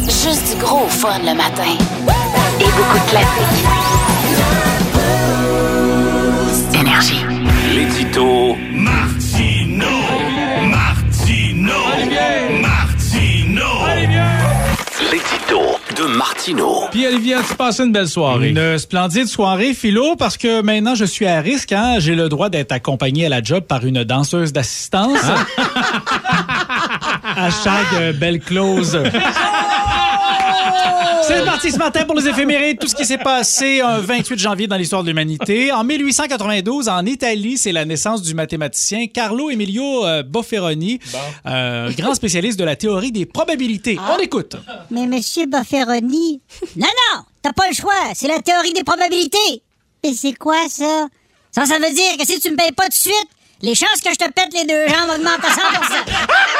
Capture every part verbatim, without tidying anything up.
Juste du gros fun le matin. Et beaucoup de classiques. Énergie. L'édito Martino. Martino. Martino. L'édito de Martino. Puis Olivier, as-tu passé une belle soirée? Une splendide soirée, Philo, parce que maintenant je suis à risque. Hein? J'ai le droit d'être accompagné à la job par une danseuse d'assistance. Hein? Hashtag euh, belle close. C'est parti ce matin pour les éphémérides. Tout ce qui s'est passé un vingt-huit janvier dans l'histoire de l'humanité. En mille huit cent quatre-vingt-douze, en Italie, c'est la naissance du mathématicien Carlo Emilio euh, Bofferoni, bon. euh, grand spécialiste de la théorie des probabilités. Ah. On écoute. Mais monsieur Bofferoni... Non, non, t'as pas le choix. C'est la théorie des probabilités. Mais c'est quoi ça? Ça, ça veut dire que si tu me payes pas tout de suite, les chances que je te pète les deux jambes augmentent à cent pour cent.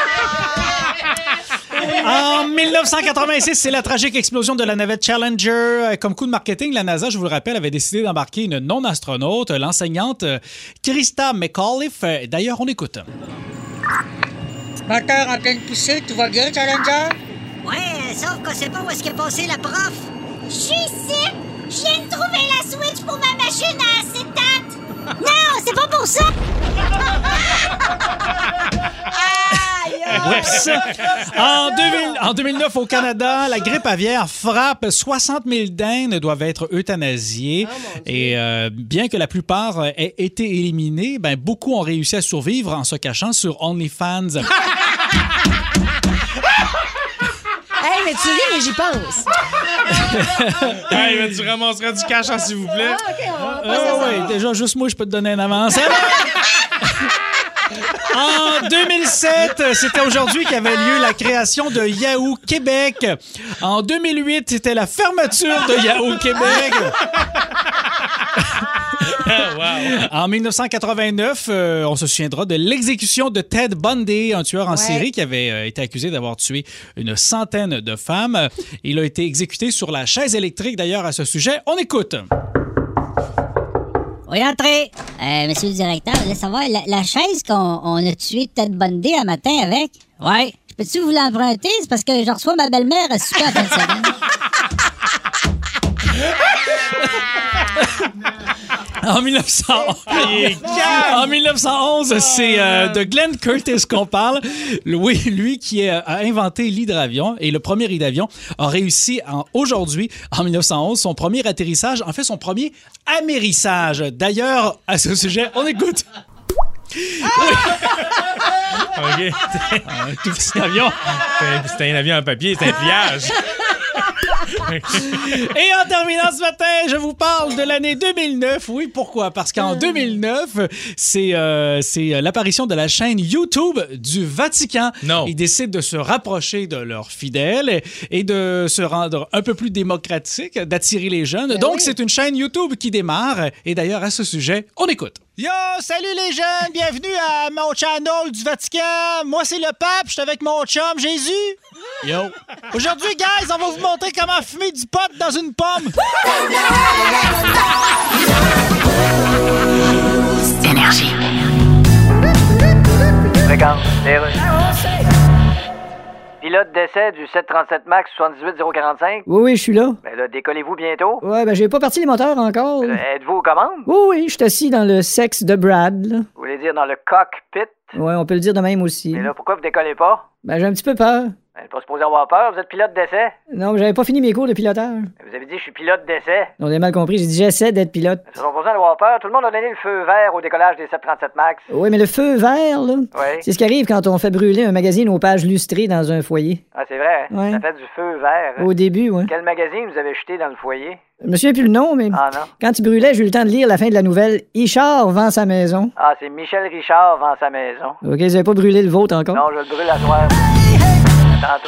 En mille neuf cent quatre-vingt-six, c'est la tragique explosion de la navette Challenger. Comme coup de marketing, la NASA, je vous le rappelle, avait décidé d'embarquer une non-astronaute, l'enseignante Christa McAuliffe. D'ailleurs, on écoute. Moteur en pleine poussée, tout va bien, Challenger? Ouais, sauf qu'on sait pas où est-ce qu'est passé la prof. Je suis ici. Je viens de trouver la switch pour ma machine à acétate. Non, c'est pas pour ça. Oups. En, deux mille, en deux mille neuf, au Canada, la grippe aviaire frappe. soixante mille dindes doivent être euthanasiées. Oh, et euh, bien que la plupart aient été éliminés, ben, beaucoup ont réussi à survivre en se cachant sur OnlyFans. Hey, mais tu ris, mais j'y pense. Hey, mais tu ramasseras du cash, s'il vous plaît. Ah, OK, on va Ah, ouais, déjà, juste moi, je peux te donner un avance. En deux mille sept, c'était aujourd'hui qu'avait lieu la création de Yahoo Québec. En deux mille huit, c'était la fermeture de Yahoo Québec. Wow. En mille neuf cent quatre-vingt-neuf, euh, on se souviendra de l'exécution de Ted Bundy, un tueur en ouais. série qui avait euh, été accusé d'avoir tué une centaine de femmes. Il a été exécuté sur la chaise électrique. D'ailleurs, à ce sujet, on écoute. Oui, entrez. Euh, monsieur le directeur, je voulais savoir, la, la chaise qu'on on a tué Ted Bundy un matin avec, ouais, peux-tu vous l'emprunter? C'est parce que je reçois ma belle-mère à souper à fin de semaine. En mille neuf cent en mille neuf cent onze, c'est euh, de Glenn Curtis qu'on parle. Oui, lui qui a inventé l'hydravion et le premier hydravion a réussi en, aujourd'hui, en mille neuf cent onze, son premier atterrissage, en fait son premier amérissage. D'ailleurs, à ce sujet, on écoute. OK. Un tout petit avion. C'était un avion en papier, c'était un pliage. Et en terminant ce matin, je vous parle de l'année deux mille neuf. Oui, pourquoi? Parce qu'en deux mille neuf, c'est, euh, c'est l'apparition de la chaîne YouTube du Vatican. Non. Ils décident de se rapprocher de leurs fidèles et de se rendre un peu plus démocratique, d'attirer les jeunes. Ben Donc, oui. C'est une chaîne YouTube qui démarre. Et d'ailleurs, à ce sujet, on écoute. Yo, salut les jeunes, bienvenue à mon channel du Vatican. Moi, c'est le pape, je suis avec mon chum Jésus. Yo. Aujourd'hui, guys, on va vous montrer comment fumer du pot dans une pomme. Énergie. Fréquence, les rues. Pilote d'essai du sept trente-sept MAX soixante-dix-huit zéro quarante-cinq. Oui, oui, je suis là. Ben là, décollez-vous bientôt. Ouais, ben j'ai pas parti les moteurs encore. Euh, êtes-vous aux commandes? Oui, oui, je suis assis dans le sexe de Brad, là. Vous voulez dire dans le cockpit? Ouais, on peut le dire de même aussi. Mais là, pourquoi vous décollez pas? Ben j'ai un petit peu peur. Ben, pas supposé avoir peur, vous êtes pilote d'essai. Non, mais j'avais pas fini mes cours de pilotage. Vous avez dit je suis pilote d'essai. On a mal compris, j'ai dit j'essaie d'être pilote. Ça n'a pas besoin d'avoir peur, tout le monde a donné le feu vert au décollage des sept trente-sept MAX. Oui, mais le feu vert, là, oui. C'est ce qui arrive quand on fait brûler un magazine aux pages lustrées dans un foyer. Ah, c'est vrai, hein? Ouais. Ça fait du feu vert. Au début, oui. Quel magazine vous avez jeté dans le foyer? Je me souviens plus le nom, mais ah, non. Quand il brûlait, j'ai eu le temps de lire la fin de la nouvelle « Richard vend sa maison ». Ah, c'est Michel Richard vend sa maison. OK, vous avez pas brûlé le vôtre encore? Non, je le brûle à soir. Tantôt.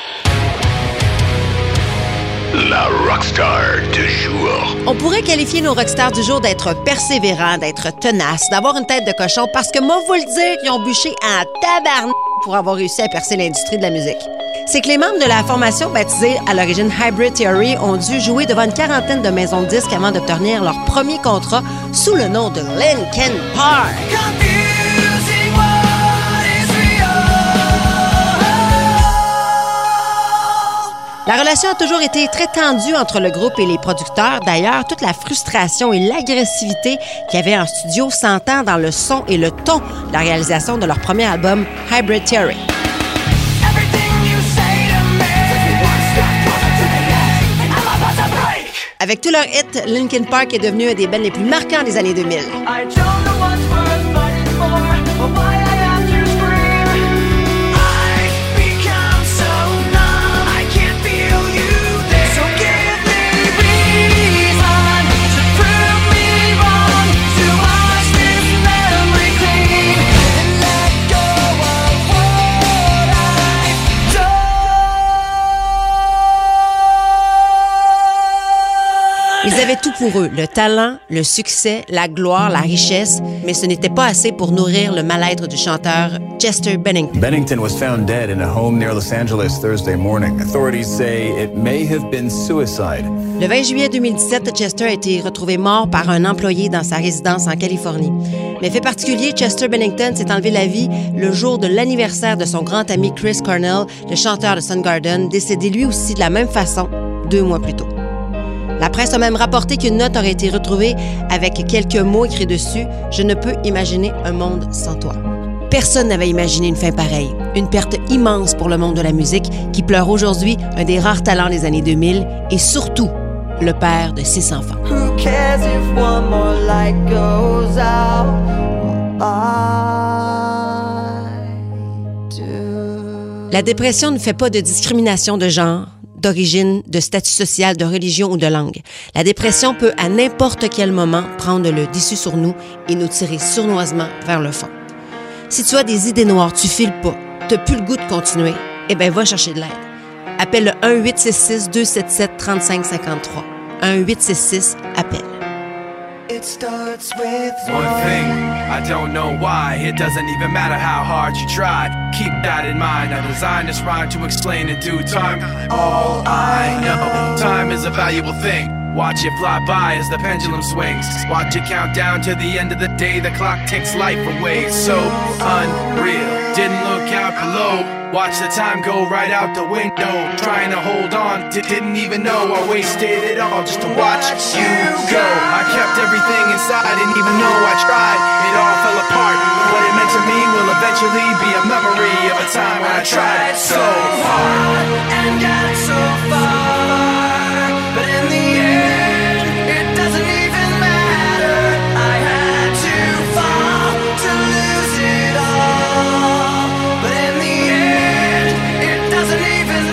La rockstar du jour. On pourrait qualifier nos rockstars du jour d'être persévérants, d'être tenaces, d'avoir une tête de cochon, parce que moi, vous le dire, ils ont bûché en tabarnak pour avoir réussi à percer l'industrie de la musique. C'est que les membres de la formation baptisée à l'origine Hybrid Theory ont dû jouer devant une quarantaine de maisons de disques avant d'obtenir leur premier contrat sous le nom de Linkin Park. La relation a toujours été très tendue entre le groupe et les producteurs. D'ailleurs, toute la frustration et l'agressivité qu'il y avait en studio s'entend dans le son et le ton de la réalisation de leur premier album, Hybrid Theory. Avec tous leurs hits, Linkin Park est devenu un des bands les plus marquants des années deux mille. Ils avaient tout pour eux, le talent, le succès, la gloire, la richesse, mais ce n'était pas assez pour nourrir le mal-être du chanteur Chester Bennington. Bennington was found dead in a home near Los Angeles Thursday morning. Authorities say it may have been suicide. Le vingt juillet deux mille dix-sept, Chester a été retrouvé mort par un employé dans sa résidence en Californie. Mais fait particulier, Chester Bennington s'est enlevé la vie le jour de l'anniversaire de son grand ami Chris Cornell, le chanteur de Soundgarden, décédé lui aussi de la même façon deux mois plus tôt. La presse a même rapporté qu'une note aurait été retrouvée avec quelques mots écrits dessus. « Je ne peux imaginer un monde sans toi ». Personne n'avait imaginé une fin pareille. Une perte immense pour le monde de la musique qui pleure aujourd'hui un des rares talents des années deux mille et surtout le père de six enfants. Who cares if one more light goes out? I do. La dépression ne fait pas de discrimination de genre, d'origine, de statut social, de religion ou de langue. La dépression peut à n'importe quel moment prendre le dessus sur nous et nous tirer sournoisement vers le fond. Si tu as des idées noires, tu files pas, t'as plus le goût de continuer, eh bien va chercher de l'aide. Appelle le un huit six six deux sept sept trois cinq cinq trois. un huit six six appelle. It starts with one thing, I don't know why. It doesn't even matter how hard you try. Keep that in mind. I designed this rhyme to explain in due time. All I know, time is a valuable thing. Watch it fly by as the pendulum swings. Watch it count down to the end of the day. The clock takes life away. It's so unreal. Didn't look out below. Watch the time go right out the window. Trying to hold on, d- didn't even know I wasted it all just to watch you go. I kept everything inside, didn't even know I tried. It all fell apart. What it meant to me will eventually be a memory of a time when I tried so hard and got so far. But in the end, it doesn't even matter. I had to fall to lose it all. But in the end, it doesn't even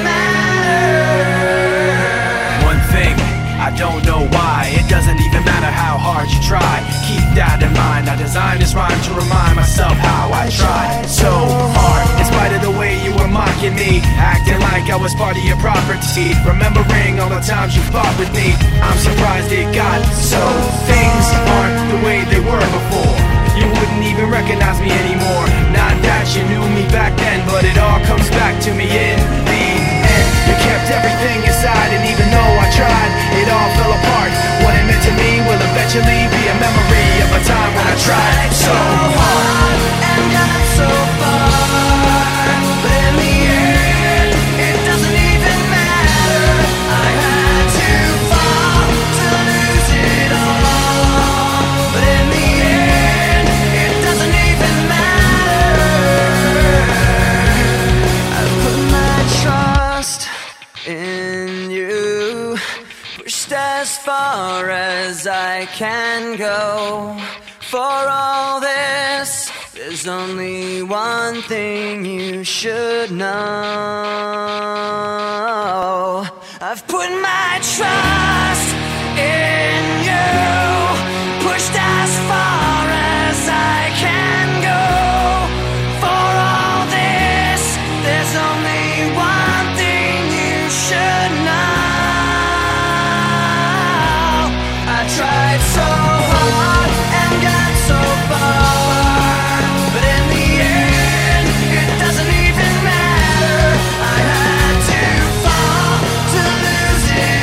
matter. One thing, I don't know why. It doesn't even matter how hard you try. Keep that in mind. I designed this rhyme to remind myself how I tried so hard. In spite of the way you were mocking me, acting like I was part of your property, remembering all the times you fought with me. I'm surprised it got so. Things aren't the way they were before. You wouldn't even recognize me anymore. Not that you knew me back then, but it all comes back to me in the end. You kept everything inside, and even though I tried, it all fell apart. What it meant to me will eventually be a memory of a time when I tried so hard and got so far. But in the end, it doesn't even matter. I had to fall to lose it all. But in the end, it doesn't even matter. I put my trust in you, pushed as far as I can go. For all this, there's only one thing you should know. I've put my trust in you, pushed as far as I can go. For all this, there's only one thing you should know. I tried so hard and got so far, but in the end, it doesn't even matter. I had to fall to lose it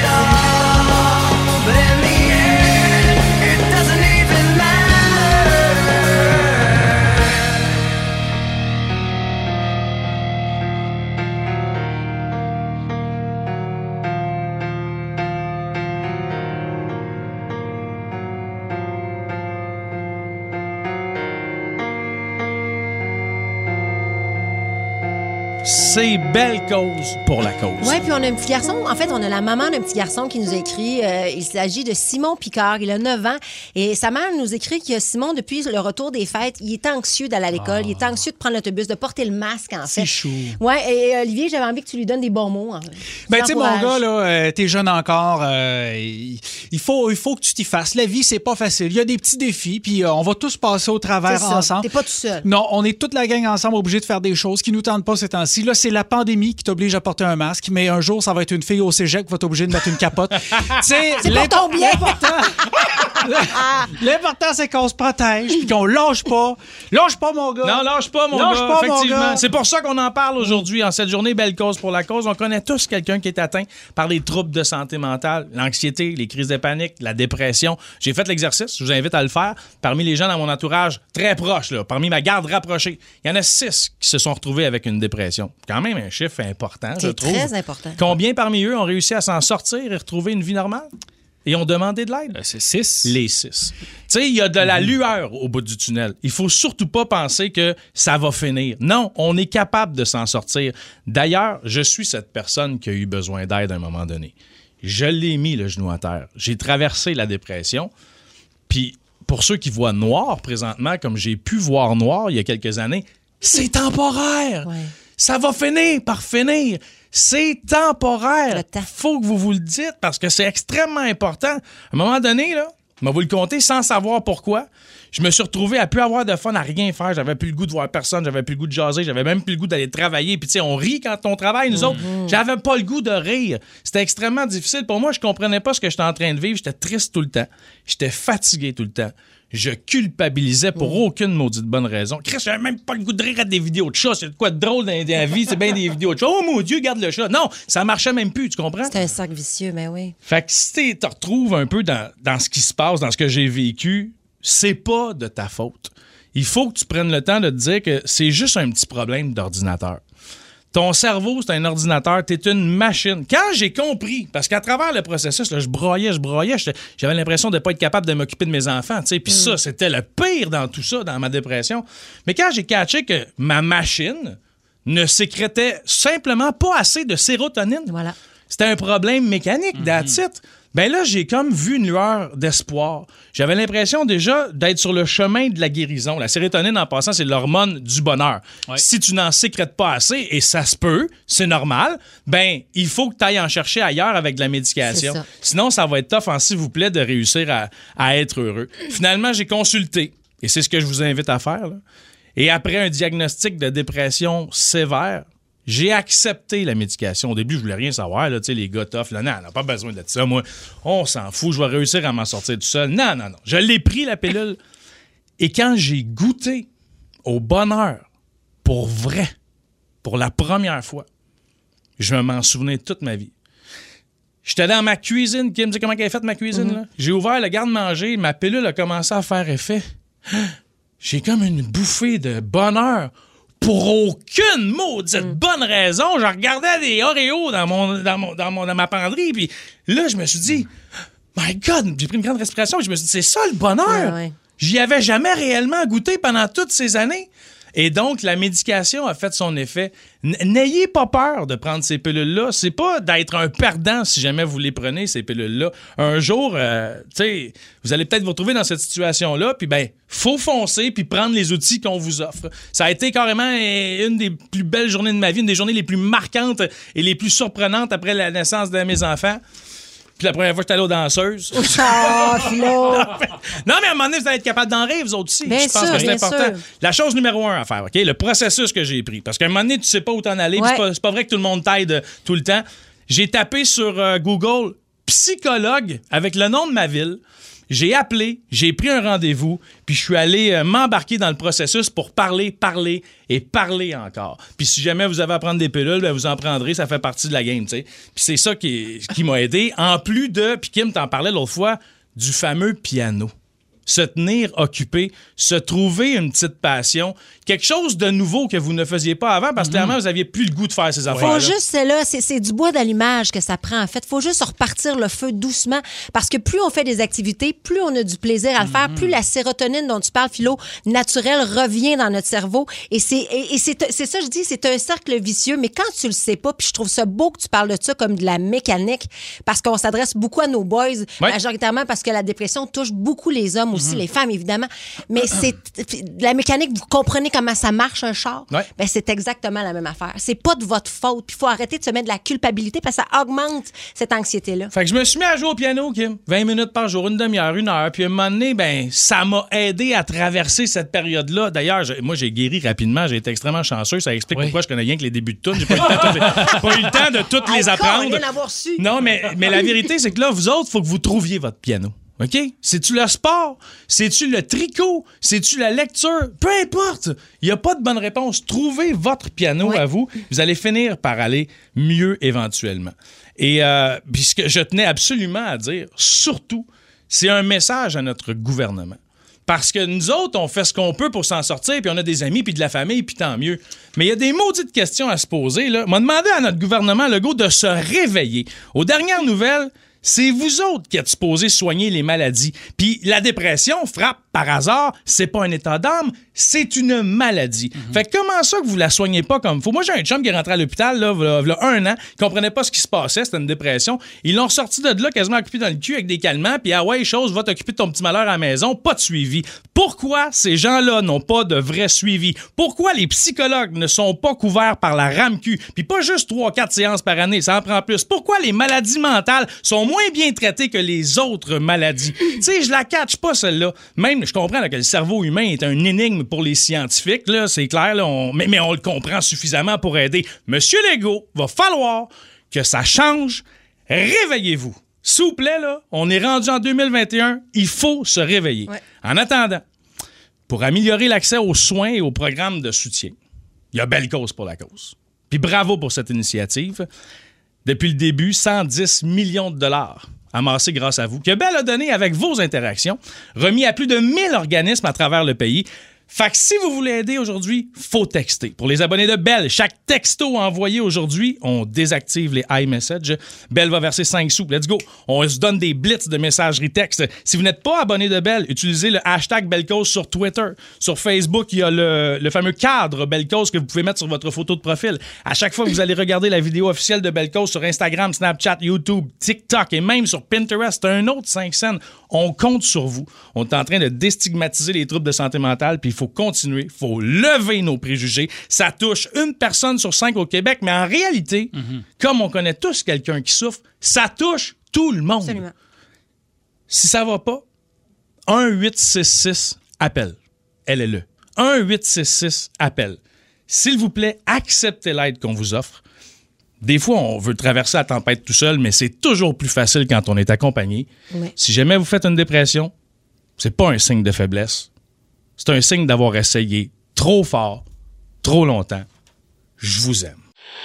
c'est belle cause pour la cause. Oui, puis on a un petit garçon. En fait, on a la maman d'un petit garçon qui nous a écrit. Euh, il s'agit de Simon Picard. Il a neuf ans. Et sa mère nous écrit que Simon, depuis le retour des fêtes, il est anxieux d'aller à l'école. Oh. Il est anxieux de prendre l'autobus, de porter le masque, en fait. C'est chou. Oui, et euh, Olivier, j'avais envie que tu lui donnes des bons mots. En fait. Ben, tu sais, mon gars, là, euh, t'es jeune encore. Euh, il, il, faut, il faut que tu t'y fasses. La vie, c'est pas facile. Il y a des petits défis, puis euh, on va tous passer au travers ensemble. T'es pas tout seul. Non, on est toute la gang ensemble obligés de faire des choses qui nous tentent pas ces temps-ci. Là, c'est la pandémie qui t'oblige à porter un masque, mais un jour, ça va être une fille au cégep qui va t'obliger de mettre une capote. c'est pour ton bien. L'important, c'est qu'on se protège puis qu'on lâche pas. Lâche pas, mon gars. Non, lâche pas, mon lâche gars. Pas, effectivement. Mon gars. C'est pour ça qu'on en parle aujourd'hui, en cette journée Belle cause pour la cause. On connaît tous quelqu'un qui est atteint par les troubles de santé mentale, l'anxiété, les crises de panique, la dépression. J'ai fait l'exercice, je vous invite à le faire. Parmi les gens dans mon entourage très proche, là, parmi ma garde rapprochée, il y en a six qui se sont retrouvés avec une dépression. Quand même un chiffre important, c'est je trouve. C'est très important. Combien parmi eux ont réussi à s'en sortir et retrouver une vie normale? Et ont demandé de l'aide? Euh, c'est six. Les six. Tu sais, il y a de la lueur au bout du tunnel. Il faut surtout pas penser que ça va finir. Non, on est capable de s'en sortir. D'ailleurs, je suis cette personne qui a eu besoin d'aide à un moment donné. Je l'ai mis le genou à terre. J'ai traversé la dépression. Puis, pour ceux qui voient noir présentement, comme j'ai pu voir noir il y a quelques années, c'est temporaire. Ouais. Ça va finir par finir. C'est temporaire. Il faut que vous vous le dites parce que c'est extrêmement important. À un moment donné, là, je vais vous le compter sans savoir pourquoi. Je me suis retrouvé à plus avoir de fun, à rien faire. J'avais plus le goût de voir personne, j'avais plus le goût de jaser, j'avais même plus le goût d'aller travailler. Puis tu sais, on rit quand on travaille, nous mm-hmm. autres. J'avais pas le goût de rire. C'était extrêmement difficile. Pour moi, je comprenais pas ce que j'étais en train de vivre. J'étais triste tout le temps. J'étais fatigué tout le temps. Je culpabilisais pour mmh. aucune maudite bonne raison. Chris, j'avais même pas le goût de rire à des vidéos de chats. C'est de quoi de drôle dans la vie? C'est bien des vidéos de chats. Oh mon Dieu, garde le chat. Non, ça marchait même plus, tu comprends? C'est un cercle vicieux, mais oui. Fait que si tu te retrouves un peu dans, dans ce qui se passe, dans ce que j'ai vécu, c'est pas de ta faute. Il faut que tu prennes le temps de te dire que c'est juste un petit problème d'ordinateur. Ton cerveau, c'est un ordinateur, t'es une machine. Quand j'ai compris, parce qu'à travers le processus, là, je broyais, je broyais, j'avais l'impression de ne pas être capable de m'occuper de mes enfants, tu sais, puis mm. ça, c'était le pire dans tout ça, dans ma dépression. Mais quand j'ai catché que ma machine ne sécrétait simplement pas assez de sérotonine, voilà. C'était un problème mécanique, that's it. Ben là, j'ai comme vu une lueur d'espoir. J'avais l'impression déjà d'être sur le chemin de la guérison. La sérotonine, en passant, c'est l'hormone du bonheur. Ouais. Si tu n'en sécrètes pas assez, et ça se peut, c'est normal, ben il faut que tu ailles en chercher ailleurs avec de la médication. Ça. Sinon, ça va être tough, en s'il vous plaît, de réussir à, à être heureux. Finalement, j'ai consulté, et c'est ce que je vous invite à faire, là. Et après un diagnostic de dépression sévère, j'ai accepté la médication. Au début, je voulais rien savoir. Là, les gars tough, là, non, on n'a pas besoin de ça. Moi, on s'en fout. Je vais réussir à m'en sortir tout seul. Non, non, non. Je l'ai pris, la pilule. Et quand j'ai goûté au bonheur, pour vrai, pour la première fois, je m'en souvenais toute ma vie. J'étais dans ma cuisine. Kim, tu sais comment elle a fait ma cuisine? Mm-hmm. Là? J'ai ouvert le garde-manger. Ma pilule a commencé à faire effet. J'ai comme une bouffée de bonheur. Pour aucune maudite mm. bonne raison, je regardais des Oreos dans mon dans mon dans mon dans ma penderie, puis là je me suis dit, my God, j'ai pris une grande respiration, et je me suis dit c'est ça le bonheur. Ouais, ouais. J'y avais jamais réellement goûté pendant toutes ces années. Et donc, la médication a fait son effet. N- n'ayez pas peur de prendre ces pilules-là. C'est pas d'être un perdant si jamais vous les prenez, ces pilules-là. Un jour, euh, tu sais, vous allez peut-être vous retrouver dans cette situation-là, puis ben, faut foncer puis prendre les outils qu'on vous offre. Ça a été carrément une des plus belles journées de ma vie, une des journées les plus marquantes et les plus surprenantes après la naissance de mes enfants. Puis la première fois que j'étais allé aux danseuses. Oh, Flo! Non, mais à un moment donné, vous allez être capable d'en rire, vous autres aussi. Bien Je pense sûr, que c'est important. Sûr. La chose numéro un à faire, OK? Le processus que j'ai pris. Parce qu'à un moment donné, tu sais pas où t'en aller. Ouais. C'est pas, c'est pas vrai que tout le monde t'aide tout le temps. J'ai tapé sur euh, Google « psychologue » avec le nom de ma ville. J'ai appelé, j'ai pris un rendez-vous, puis je suis allé euh, m'embarquer dans le processus pour parler, parler et parler encore. Puis si jamais vous avez à prendre des pilules, ben vous en prendrez, ça fait partie de la game, tu sais. Puis c'est ça qui, qui m'a aidé. En plus de, puis Kim t'en parlait l'autre fois, du fameux piano. se tenir occupé, se trouver une petite passion, quelque chose de nouveau que vous ne faisiez pas avant parce que clairement, vous n'aviez plus le goût de faire ces affaires-là. Faut juste, c'est là, c'est, c'est du bois d'allumage que ça prend, en fait. Faut juste repartir le feu doucement parce que plus on fait des activités, plus on a du plaisir à le faire, plus la sérotonine dont tu parles, Philo, naturelle, revient dans notre cerveau. Et c'est, et, et c'est, c'est ça, je dis, c'est un cercle vicieux, mais quand tu le sais pas, puis je trouve ça beau que tu parles de ça comme de la mécanique parce qu'on s'adresse beaucoup à nos boys, ouais. majoritairement parce que la dépression touche beaucoup les hommes aussi, mm-hmm. les femmes, évidemment. Mais c'est la mécanique, vous comprenez comment ça marche, un char? Ouais. Ben, c'est exactement la même affaire. C'est pas de votre faute. Puis il faut arrêter de se mettre de la culpabilité parce que ça augmente cette anxiété-là. Fait que je me suis mis à jouer au piano, Kim. vingt minutes par jour, une demi-heure, une heure. Puis à un moment donné, ben, ça m'a aidé à traverser cette période-là. D'ailleurs, je, moi, j'ai guéri rapidement. J'ai été extrêmement chanceux. Ça explique oui. pourquoi je connais rien que les débuts de tunes. J'ai pas eu le temps de, les, pas eu le temps de toutes les apprendre. Rien avoir su. Non, mais, mais la vérité, c'est que là, vous autres, il faut que vous trouviez votre piano. OK? C'est-tu le sport? C'est-tu le tricot? C'est-tu la lecture? Peu importe. Il n'y a pas de bonne réponse. Trouvez votre piano oui. à vous. Vous allez finir par aller mieux éventuellement. Et euh, puis ce que je tenais absolument à dire, surtout, c'est un message à notre gouvernement. Parce que nous autres, on fait ce qu'on peut pour s'en sortir, puis on a des amis, puis de la famille, puis tant mieux. Mais il y a des maudites questions à se poser. Là. On m'a demandé à notre gouvernement, Legault, de se réveiller. Aux dernières nouvelles, c'est vous autres qui êtes supposés soigner les maladies. Puis la dépression frappe par hasard, c'est pas un état d'âme, c'est une maladie. Mm-hmm. Fait que comment ça que vous la soignez pas comme faut? Moi, j'ai un chum qui est rentré à l'hôpital, là, il y a un an, il comprenait pas ce qui se passait, c'était une dépression. Ils l'ont sorti de là quasiment occupé dans le cul avec des calmants, puis ah ouais, chose, va t'occuper de ton petit malheur à la maison, pas de suivi. Pourquoi ces gens-là n'ont pas de vrai suivi? Pourquoi les psychologues ne sont pas couverts par la RAMQ? Puis pas juste trois quatre séances par année, ça en prend plus. Pourquoi les maladies mentales sont moins bien traitées que les autres maladies? Tu sais, je la catch pas, celle-là. Même, je comprends là, que le cerveau humain est un énigme pour les scientifiques, là, c'est clair, là, on... mais, mais on le comprend suffisamment pour aider. Monsieur Legault, va falloir que ça change. Réveillez-vous. S'il vous plaît, là, on est rendu en deux mille vingt et un, il faut se réveiller. Ouais. En attendant, pour améliorer l'accès aux soins et aux programmes de soutien, il y a belle cause pour la cause. Puis bravo pour cette initiative. Depuis le début, cent dix millions de dollars amassés grâce à vous, que Bell a donné avec vos interactions, remis à plus de mille organismes à travers le pays. Fait que si vous voulez aider aujourd'hui, faut texter. Pour les abonnés de Bell, chaque texto envoyé aujourd'hui, on désactive les iMessage. Bell va verser cinq sous. Let's go. On se donne des blitz de messagerie texte. Si vous n'êtes pas abonné de Bell, utilisez le hashtag Bellcause sur Twitter. Sur Facebook, il y a le, le fameux cadre Bellcause que vous pouvez mettre sur votre photo de profil. À chaque fois que vous allez regarder la vidéo officielle de Bellcause sur Instagram, Snapchat, YouTube, TikTok et même sur Pinterest, un autre cinq cents. On compte sur vous. On est en train de déstigmatiser les troubles de santé mentale, puis il faut continuer, il faut lever nos préjugés. Ça touche une personne sur cinq au Québec, mais en réalité, mm-hmm. comme on connaît tous quelqu'un qui souffre, ça touche tout le monde. Absolument. Si ça va pas, un huit six six appelle. Elle est là. un huit six six appelle. S'il vous plaît, acceptez l'aide qu'on vous offre. Des fois, on veut traverser la tempête tout seul, mais c'est toujours plus facile quand on est accompagné. Oui. Si jamais vous faites une dépression, c'est pas un signe de faiblesse. C'est un signe d'avoir essayé trop fort, trop longtemps. Je vous aime.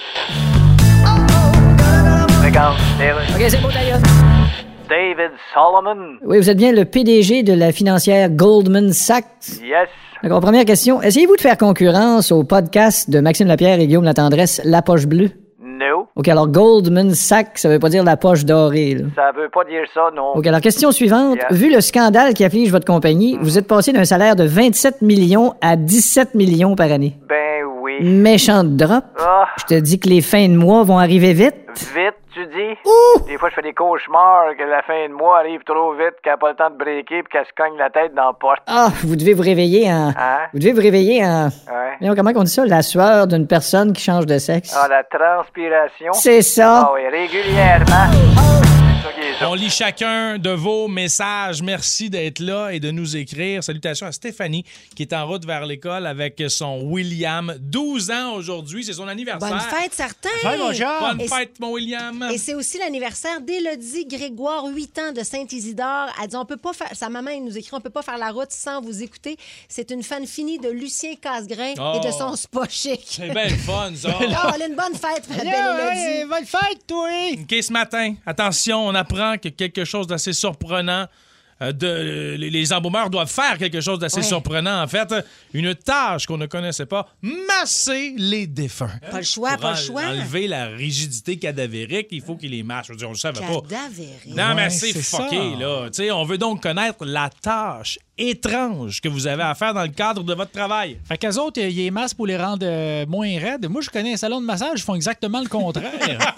Regarde, OK, c'est beau d'ailleurs. David Solomon. Oui, vous êtes bien le P D G de la financière Goldman Sachs. Yes. D'accord, première question. Essayez-vous de faire concurrence au podcast de Maxime Lapierre et Guillaume Latendresse, La Poche Bleue? No. OK, alors Goldman Sachs, ça veut pas dire la poche dorée, là. Ça veut pas dire ça, non. OK, alors question suivante. Yeah. Vu le scandale qui afflige votre compagnie, mm. vous êtes passé d'un salaire de vingt-sept millions à dix-sept millions par année. Ben oui. Méchante drop. Oh. Je te dis que les fins de mois vont arriver vite. Vite, tu dis? Ouh! Des fois, je fais des cauchemars que la fin de mois arrive trop vite, qu'elle n'a pas le temps de breaker puis qu'elle se cogne la tête dans la porte. Ah, vous devez vous réveiller en... Hein? Vous devez vous réveiller en... Ouais. Voyons, comment on dit ça? La sueur d'une personne qui change de sexe. Ah, la transpiration. C'est ça. Ah oui, régulièrement. On lit chacun de vos messages. Merci d'être là et de nous écrire. Salutations à Stéphanie qui est en route vers l'école avec son William. douze ans aujourd'hui, c'est son anniversaire. Bonne fête, certain. Bonne, mon Bonne et fête, mon William. Et c'est aussi l'anniversaire d'Élodie Grégoire, huit ans, de Saint-Isidore. Elle dit, on peut pas faire... Sa maman, elle nous écrit, on peut pas faire la route sans vous écouter. C'est une fan finie de Lucien Casgrain oh. et de son spa chic. C'est bien le fun, ça. Oh, elle a une bonne fête, belle yeah, Élodie. Bonne fête, toi. OK, ce matin, attention, on apprend que quelque chose d'assez surprenant euh, de, les, les embaumeurs doivent faire quelque chose d'assez Ouais. surprenant, en fait. Une tâche qu'on ne connaissait pas, masser les défunts. Pas le choix, Pour pas le en- choix. enlever la rigidité cadavérique, il faut qu'il les mâche. Je veux dire, on le savait pas. Cadavérique. Non, mais Ouais, c'est c'est fucké, ça. là. Tu sais, on veut donc connaître la tâche étrange que vous avez à faire dans le cadre de votre travail. Fait qu'eux autres, il y a des masses pour les rendre euh, moins raides. Moi, je connais un salon de massage, ils font exactement le contraire.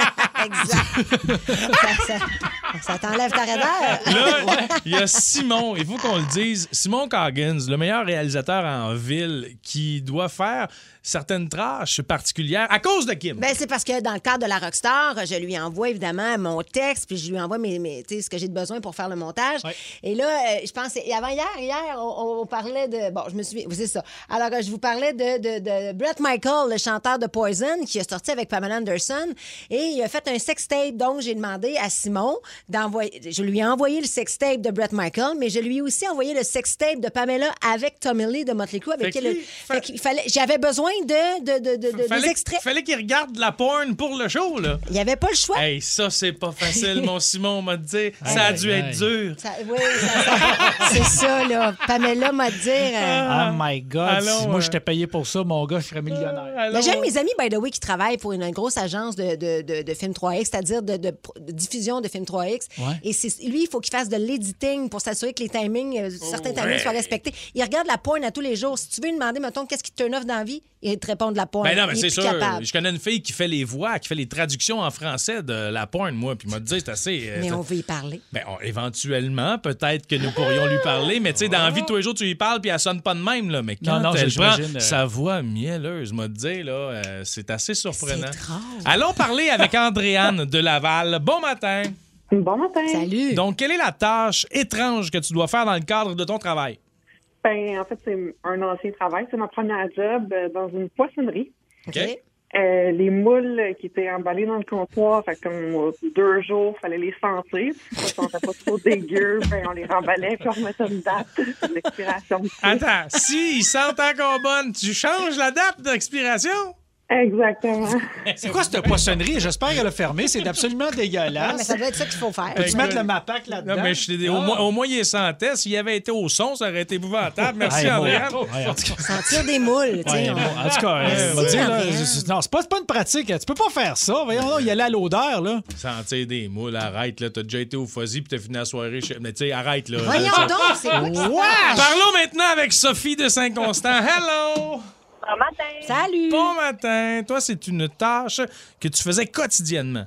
Exact. ça ça, ça t'enlève ta raideur. Là, il y a Simon, il faut qu'on le dise, Simon Coggins, le meilleur réalisateur en ville, qui doit faire certaines tâches particulières à cause de Kim. Ben, c'est parce que dans le cadre de la Rockstar, je lui envoie évidemment mon texte, puis je lui envoie mes, mes, tu sais, ce que j'ai de besoin pour faire le montage. Ouais. Et là, euh, je pense, et avant hier, hier, on, on parlait de. Bon, je me souviens, c'est ça. Alors, euh, je vous parlais de, de, de Bret Michael, le chanteur de Poison, qui a sorti avec Pamela Anderson, et il a fait un sextape. Donc, j'ai demandé à Simon d'envoyer. Je lui ai envoyé le sextape de Bret Michael, mais je lui ai aussi envoyé le sextape de Pamela avec Tommy Lee de Motley Crue, avec Fait qui elle- qu'il- fait qu'il fallait. J'avais besoin de, de, de, de, de- des Fallait, extraits. fallait qu'il regarde la porn pour le show, là. Il n'y avait pas le choix. Hey, ça, c'est pas facile, mon Simon m'a dit. Ça a dû Aïe, être aïe. dur. Ça- oui, ça- ça- c'est ça, là. Pamela m'a dit. euh, Oh my God. Allons, si moi, euh, j'étais payé pour ça, mon gars, je serais millionnaire. Allons. Ben, j'ai un de mes amis, by the way, qui travaille pour une, une grosse agence de, de, de, de films trois X, c'est-à-dire de, de, de diffusion de films trois X. Ouais. Et c'est, lui, il faut qu'il fasse de l'editing pour s'assurer que les timings, euh, certains timings ouais. soient respectés. Il regarde la porn à tous les jours. Si tu veux lui demander, mettons, qu'est-ce qui te turn off dans la vie, il te répond de la porn. Ben non, mais Il c'est est plus sûr. capable. Je connais une fille qui fait les voix, qui fait les traductions en français de la porn, moi. Puis m'a dit, c'est assez. euh, Mais c'est- on veut y parler. Ben, on- éventuellement, peut-être que nous pourrions lui parler, mais tu sais, dans la vie de tous les jours, tu lui parles, puis elle sonne pas de même, là. Mais quand Non, non, elle prend j'imagine, euh, sa voix mielleuse, m'a dit, là, euh, c'est assez surprenant. C'est drôle. Allons parler avec Andréane de Laval. Bon matin. Bon matin. Salut. Donc, quelle est la tâche étrange que tu dois faire dans le cadre de ton travail? Ben, en fait, c'est un ancien travail. C'est ma première job euh, dans une poissonnerie. OK? Euh, les moules qui étaient emballés dans le comptoir, fait comme euh, deux jours, fallait les sentir. Si ça sentait pas trop dégueu, ben, on les remballait puis on remettait une date d'expiration. Attends, si ils sentent encore bonne, tu changes la date d'expiration? Exactement. C'est quoi cette poissonnerie? J'espère qu'elle a fermé. C'est absolument Ouais, dégueulasse. mais ça doit être ça qu'il faut faire. Peux-tu Écoute, mettre le MAPAC là-dedans? Non, mais je t'ai- au, Ah. moins, au moins, il est sentait. S'il avait été au son, ça aurait été épouvantable. Merci, Hey, Andréane. bon, ouais, en tout cas, Sentir des moules, tu ouais, sais. bon, on- en tout cas, euh, Merci, on va dire, là, Andréane. c'est- non, c'est pas, c'est pas une pratique. Tu peux pas faire ça. Voyons, non, y aller à l'odeur, là. Sentir des moules, arrête, là. T'as déjà été au Fuzzy puis t'as fini la soirée chez. Mais tu sais, arrête, là. Voyons Ça- donc, c'est quoi qui se Ouais! passe? Parlons maintenant avec Sophie de Saint-Constant. Hello! Bon matin. Salut. Bon matin. Toi, c'est une tâche que tu faisais quotidiennement.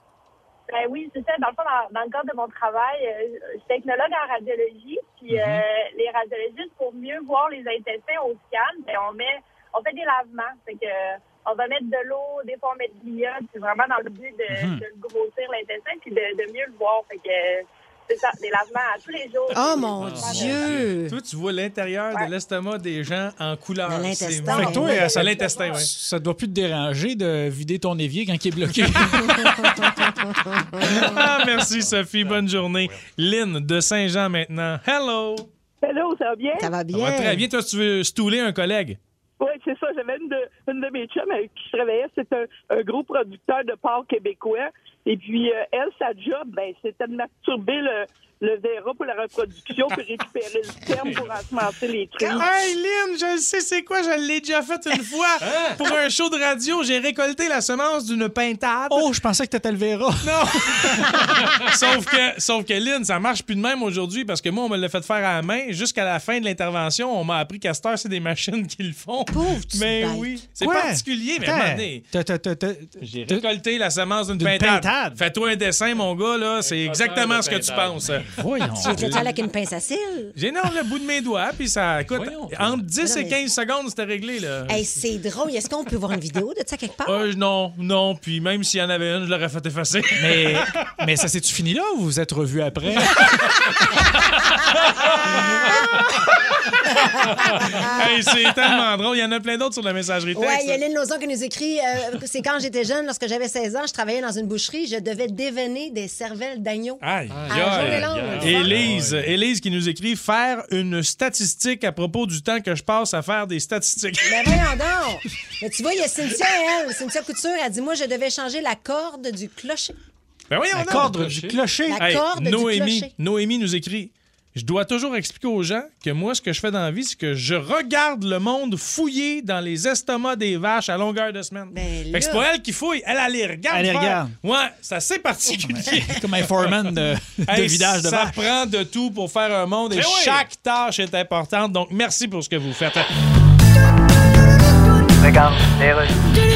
Ben oui, c'est ça. Dans le fond, dans, dans le cadre de mon travail, euh, je suis technologue en radiologie. Puis euh, les radiologistes, pour mieux voir les intestins au scan, ben, on met, on fait des lavements. Fait que on va mettre de l'eau, des fois on met de l'iode. C'est vraiment dans le but de, Mhm. de grossir l'intestin puis de, de mieux le voir. Fait que c'est ça, des lavements à tous les jours. Oh mon Ah, Dieu! Toi, tu vois l'intérieur de l'estomac des gens en couleur. Dans l'intestin. C'est Fait marrant. que toi, euh, ça l'intestin, oui. Ça doit plus te déranger de vider ton évier quand il est bloqué. Ah, merci, Sophie. Bonne journée. Lynn de Saint-Jean maintenant. Hello! Hello, ça va bien? Ça va Ça bien. va très bien. Toi, tu veux stouler un collègue? Oui, c'est ça. J'avais une de, une de mes chums avec qui je travaillais. C'est un, un gros producteur de porc québécois. Et puis, euh, elle, sa job, ben, c'était de masturber le, le verra pour la reproduction puis récupérer le sperme pour ensemencer les trucs. Hey, Lynn, je le sais, c'est quoi? Je l'ai déjà fait une fois. Pour un show de radio, j'ai récolté la semence d'une pintade. Oh, je pensais que t'étais le Vera. Non! sauf, que, sauf que, Lynn, ça marche plus de même aujourd'hui parce que moi, on me l'a fait faire à la main. Jusqu'à la fin de l'intervention, on m'a appris qu'à cette heure, c'est des machines qui le font. Pauvre petite Mais bête. oui, c'est Quoi? particulier, mais à un moment donné, T'as- t'as- t'as- t'as- j'ai t'as- récolté la semence d'une D'une pintade. pintade. Fais-toi un dessin, mon gars, là. C'est exactement ce que tu penses. Voyons. Tu étais allé avec une pince à cils? J'ai non le bout de mes doigts, puis ça. Écoute, Voyons. entre dix Non, et mais- quinze secondes, c'était réglé, là. Hey, c'est drôle. Est-ce qu'on peut voir une vidéo de ça quelque part? Euh, non, non, puis même s'il y en avait une, je l'aurais fait effacer. Mais, mais ça s'est-tu fini là ou vous vous êtes revus après? Hey, c'est tellement drôle. Il y en a plein d'autres sur la messagerie texte. Ouais, il y a Lynn Lauzon qui nous écrit euh, c'est quand j'étais jeune, lorsque j'avais seize ans, je travaillais dans une boucherie, je devais déveiner des cervelles d'agneau. Aïe, À aïe, Journée-Longue. aïe. Élise, Élise qui nous écrit faire une statistique à propos du temps que je passe à faire des statistiques. Mais voyons donc! Mais tu vois, il y a Cynthia, elle, Cynthia Couture, elle dit moi, je devais changer la corde du clocher. Ben voyons La donc. corde du clocher. La Hey, corde du Noémie, clocher. Noémie nous écrit je dois toujours expliquer aux gens que moi, ce que je fais dans la vie, c'est que je regarde le monde fouiller dans les estomacs des vaches à longueur de semaine. Ben fait là... que c'est pas elle qui fouille, elle, elle les regarde. Elle les faire. regarde. Ouais, c'est assez particulier. Comme un foreman de, de hey, vidage de ça vache. prend de tout pour faire un monde et Mais oui. chaque tâche est importante. Donc, merci pour ce que vous faites. Regarde, les rues.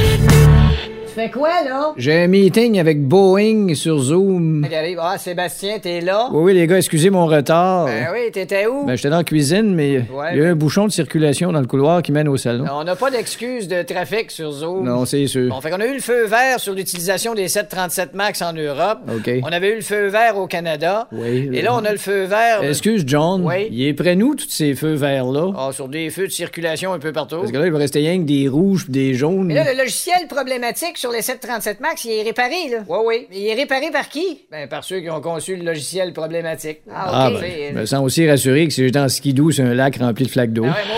Tu fais quoi, là? J'ai un meeting avec Boeing sur Zoom. Qui arrive. Ah, Sébastien, t'es là? Oui, oui, les gars, excusez mon retard. Ben oui, t'étais où? Ben, j'étais dans la cuisine, mais Ouais, il y a eu mais- un bouchon de circulation dans le couloir qui mène au salon. On n'a pas d'excuse de trafic sur Zoom. Non, c'est sûr. Bon, fait qu'on a eu le feu vert sur l'utilisation des sept trente-sept MAX en Europe. OK. On avait eu le feu vert au Canada. Oui. Et là, on a le feu vert... Excuse, John. Oui. Il est près nous, tous ces feux verts-là. Ah, sur des feux de circulation un peu partout. Parce que là, il va rester rien que des rouges pis des jaunes. Mais là, le logiciel problématique sur les sept trente-sept MAX, il est réparé, là. Oui, oui. Il est réparé par qui? Ben, par ceux qui ont conçu le logiciel problématique. Ah, OK. ben, Fait, je me sens aussi rassuré que si j'étais en skidoo sur un lac rempli de flaques d'eau. Ben ouais, moi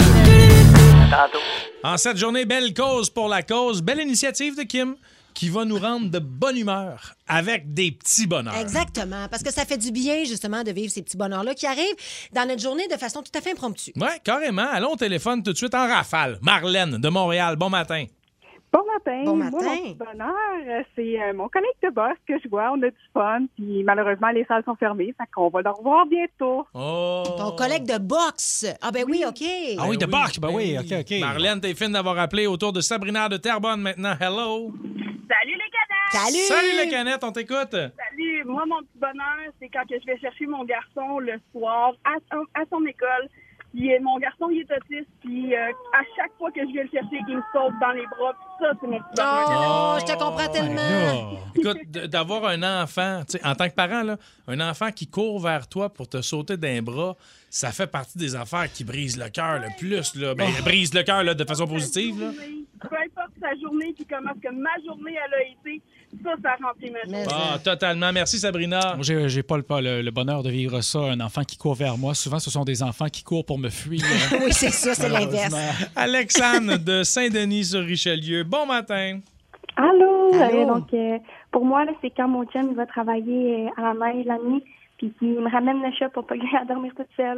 aussi. Tantôt. En cette journée, belle cause pour la cause, belle initiative de Kim qui va nous rendre de bonne humeur avec des petits bonheurs. Exactement, parce que ça fait du bien, justement, de vivre ces petits bonheurs-là qui arrivent dans notre journée de façon tout à fait impromptue. Oui, carrément. Allons au téléphone tout de suite en rafale. Marlène de Montréal, bon matin. Bon matin. Bon Moi, matin. mon petit bonheur, euh, c'est euh, mon collègue de boss que je vois. On a du fun. Puis malheureusement, les salles sont fermées. Fait qu'on va le revoir bientôt. Oh! Ton collègue de boxe. Ah ben oui, OK. Ah oui, de Bach. Ben oui, OK, OK. Marlène, t'es fine d'avoir appelé autour de Sabrina de Terrebonne maintenant. Hello! Salut les canettes! Salut! Salut les canettes, on t'écoute! Salut! Moi, mon petit bonheur, c'est quand que je vais chercher mon garçon le soir à, son- à son école. Puis, euh, mon garçon, il est autiste. Puis euh, à chaque fois que je viens le chercher, il me saute dans les bras. Puis ça, c'est mon petit bonheur. Oh, je te comprends tellement. Écoute, d- d'avoir un enfant, tu sais, en tant que parent, là, un enfant qui court vers toi pour te sauter d'un bras, ça fait partie des affaires qui brisent le cœur le plus. Là. Ben, brise le cœur là, de façon positive. Là. Peu importe sa journée, puis comment est-ce que ma journée, elle a été, ça, ça remplit ma journée. Ah, totalement. Merci, Sabrina. Moi, j'ai, j'ai pas, le, pas le, le bonheur de vivre ça. Un enfant qui court vers moi. Souvent, ce sont des enfants qui courent pour me fuir. Oui, c'est ça, c'est l'inverse. Alexandre de Saint-Denis-sur-Richelieu, bon matin. Allô? Allô? Euh, donc, euh, pour moi, là, c'est quand mon chum il va travailler euh, à la neige la nuit. Puis qu'il me ramène le chat pour pas que j'aille à dormir toute seule.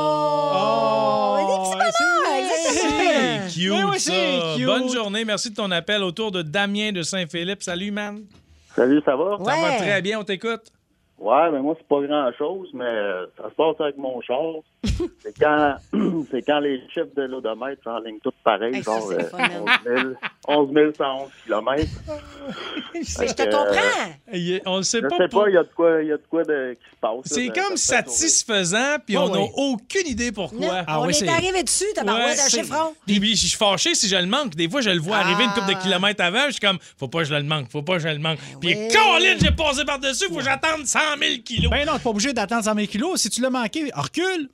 Oh! Des petits bonheurs, exactement. C'est cute, Ben oui, ça. c'est cute. Bonne journée. Merci de ton appel autour de Damien de Saint-Philippe. Salut, man. Salut, ça va? Ça va très bien, on t'écoute. Ouais, mais moi, c'est pas grand-chose, mais euh, ça se passe avec mon char. c'est quand c'est quand les chiffres de l'odomètre s'enlignent tous pareils, Hey, ça, genre c'est euh, le fun, man. onze mille cent onze kilomètres. Je te comprends. Il- On le sait Je pas. sais pour- pas, il y a de quoi, il y a de quoi de, qui se passe. là, C'est de- comme de- satisfaisant, puis Oh, on n'a oui. aucune idée pourquoi. Non, Ah on oui, est, c'est- arrivé dessus, t'as Ouais, un c'est- chiffron. Puis, puis, je suis fâché si je le manque. Des fois, je le vois arriver une couple de kilomètres avant. Je suis comme, faut pas que je le manque, faut pas que je le manque. Puis, oui. Colin, j'ai passé par-dessus, faut que j'attende cent mille kilos. Ben non, t'es pas obligé d'attendre cent mille kilos. Si tu l'as manqué, recule.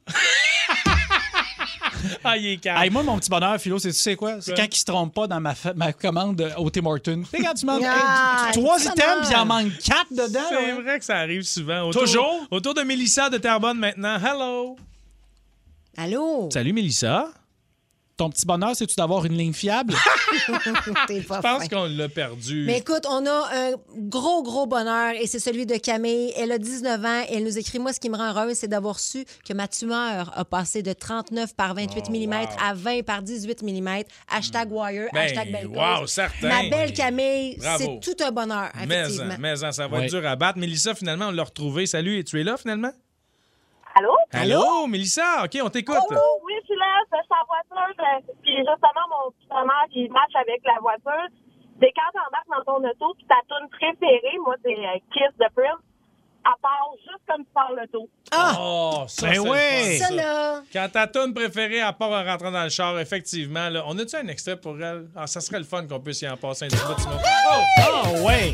Ah, il est calme. Hey, moi, mon petit bonheur, Philo, c'est tu sais quoi? C'est Quoi? quand il se trompe pas dans ma, fa- ma commande au Tim Hortons. Tu sais, quand tu manques Ah, hey, trois petit items, bonheur. puis il en manque quatre dedans. C'est ouais. vrai que ça arrive souvent. Autour, Toujours? Autour de Mélissa de Terrebonne maintenant. Hello. Allô? Salut, Mélissa. Ton petit bonheur, c'est-tu d'avoir une ligne fiable? T'es pas Je pense fin. qu'on l'a perdu. Mais écoute, on a un gros, gros bonheur et c'est celui de Camille. Elle a dix-neuf ans et elle nous écrit, moi, ce qui me rend heureuse, c'est d'avoir su que ma tumeur a passé de trente-neuf par vingt-huit Oh, millimètres wow. à vingt par dix-huit millimètres. Hashtag wire, Ben, hashtag belle cause. wow, certain. Ma belle Camille, Bravo. c'est tout un bonheur, Mais, effectivement. mais ça va Ouais. être dur à battre. Mélissa, finalement, on l'a retrouvée. Salut, et tu es là, finalement? Allô? Allô, Mélissa? OK, on t'écoute. Allô, oui, je suis là, je suis en voiture. euh, Puis justement, mon petit bonheur qui match avec la voiture, c'est quand tu embarques dans ton auto, puis ta tune préférée, moi, c'est euh, Kiss the Prince, elle part juste comme tu pars l'auto. Ah! Oh, ça, Ben c'est le oui. fun, Ça, là. Quand ta tune préférée, à part en rentrant dans le char, effectivement, là, on a-tu un extrait pour elle? Ah, ça serait le fun qu'on puisse y en passer un petit bout, sinon. Oh! Oh, ouais!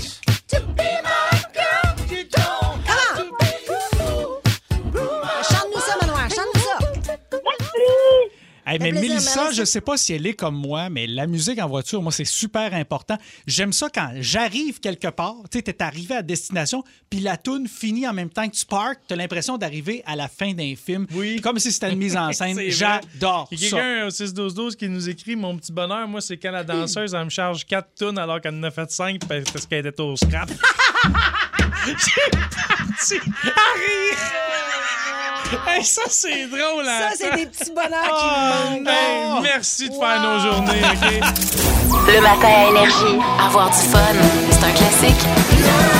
Chante-nous ça, Manoir, chante-nous ça. Hey, Ça mais fait plaisir, Mélissa, merci. je sais pas si elle est comme moi, mais la musique en voiture, moi, c'est super important. J'aime ça quand j'arrive quelque part, tu sais, t'es arrivé à destination, puis la toune finit en même temps que tu parques, t'as l'impression d'arriver à la fin d'un film, Oui. comme si c'était une mise en scène. C'est vrai. J'adore Il y a ça. quelqu'un au six douze douze qui nous écrit mon petit bonheur, moi, c'est quand la danseuse, elle me charge quatre tonnes alors qu'elle en a fait cinq parce qu'elle était au scrap. J'ai parti à rire. Hey, ça, c'est drôle, hein? Ça, c'est des petits bonheurs qui oh, me manquent. Hey, merci de wow. faire nos journées, OK? Le matin à Énergie, avoir du fun, c'est un classique.